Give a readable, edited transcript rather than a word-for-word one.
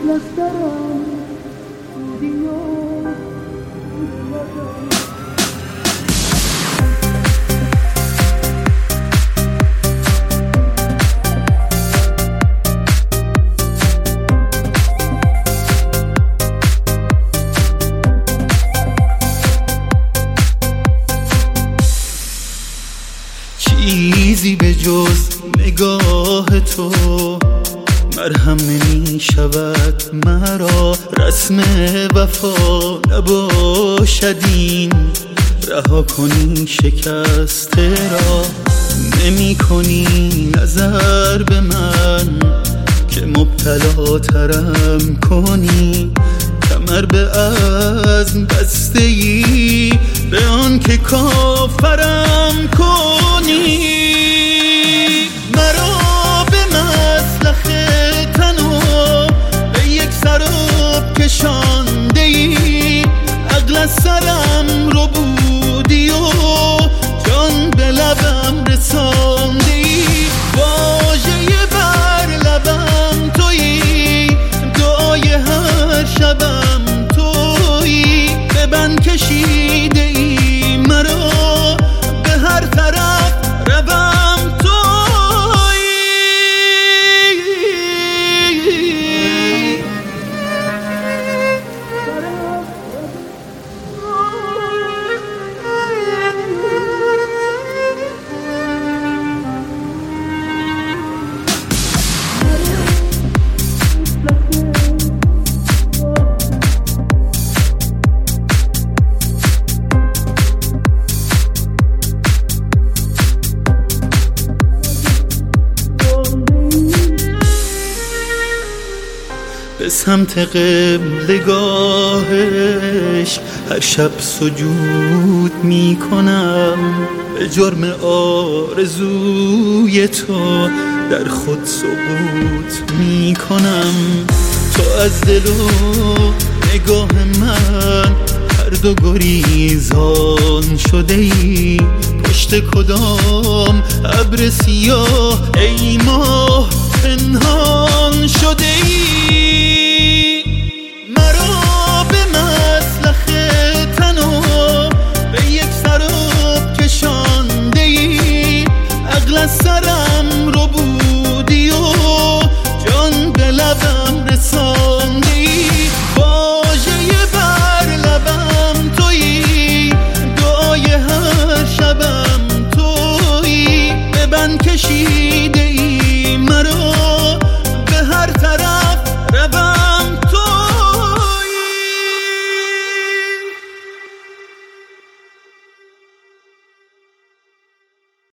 چیزی به جز نگاه تو مرهم نمی شود مرا، رسم وفا نباشد این، رها کنی شکسته را. نمی کنی نظر به من که مبتلا ترم کنی، کمر به عزم بسته ای به آن که کافرم کنی. مرا به مسلخ تنو به یک سراب کشانده ای، عقل از سرم رو بودی و جان به لبم رسانده ای. واژه بر لبم تویی، دعای هر شبم تویی، به بند کشیده ای مرا به هر طرف روم تویی. به سمت قبلگاهش هر شب سجود می کنم، به جرم آرزوی تو در خود سقوط می کنم. تو از دل و نگاه من هر دو گریزان شده ای، پشت کدام ابر سیاه ای ماه پنهان شده ای.